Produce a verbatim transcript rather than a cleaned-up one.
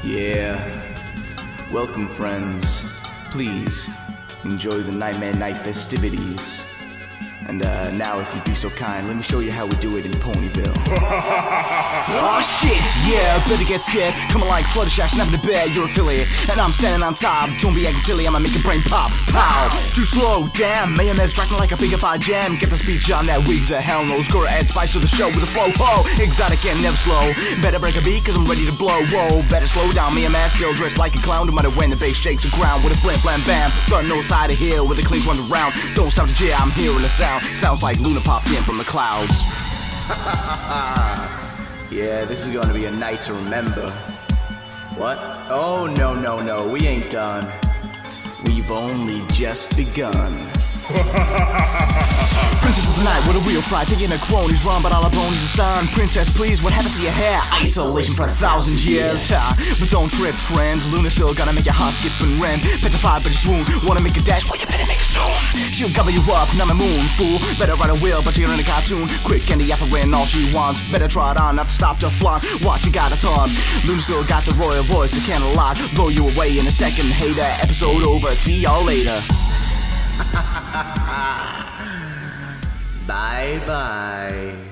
Yeah. Welcome, friends. Please enjoy the Nightmare Night festivities. And uh, now, if you'd be so kind, let me show you how we do it in Ponyville. Oh shit, yeah, better get scared. Coming like Fluttershy, snapping the bed, you're affiliate. And I'm standing on top, don't be acting silly, I'ma make your brain pop. Pow, too slow, damn. Mayonnaise tracking like a big pie jam. Get the speech on that wigs, a hell knows. Go add spice to the show with a flow. Oh, exotic and never slow. Better break a beat, cause I'm ready to blow. Whoa, better slow down, me and man still dressed like a clown. No matter when the bass shakes the ground with a blam blam bam. Front no side of hill with a clean run around. Don't stop the jam, I'm hearing the sound. Sounds like Luna popped in from the clouds. Yeah, this is gonna be a night to remember. What? Oh, no, no, no, we ain't done. We've only just begun. Princess of the night, what a real fly. Thinking of cronies run, but all our bones is stunned. Princess, please, what happened to your hair? Isolation for a thousand years. Ha, but don't trip, friend. Luna still gonna make your heart skip and rend. Petrified, but you swoon. Wanna make a dash? Well, you better make it soon. She'll cover you up, not a moon, fool. Better ride a wheel, but you're in a cartoon. Quick and the apparent, all she wants. Better try it on, not to stop to flaunt. Watch, you got a ton. Luna still got the royal voice, you can't lie. Blow you away in a second, hater. Episode over, see y'all later. Bye bye.